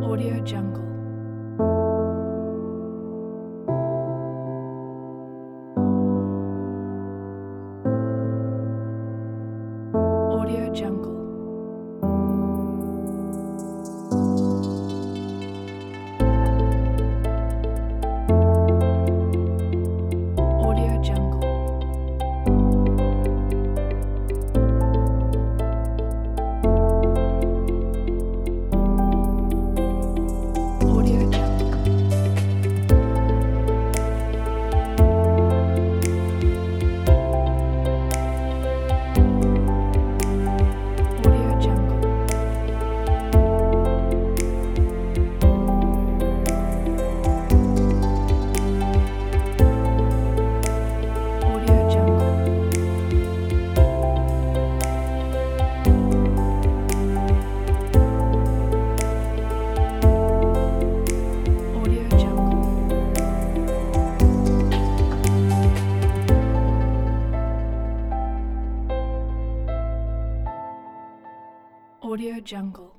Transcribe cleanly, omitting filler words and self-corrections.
Audio Jungle. Audio Jungle. Audio Jungle. Audio Jungle. Audio Jungle. Audio Jungle. Audio Jungle. Audio Jungle.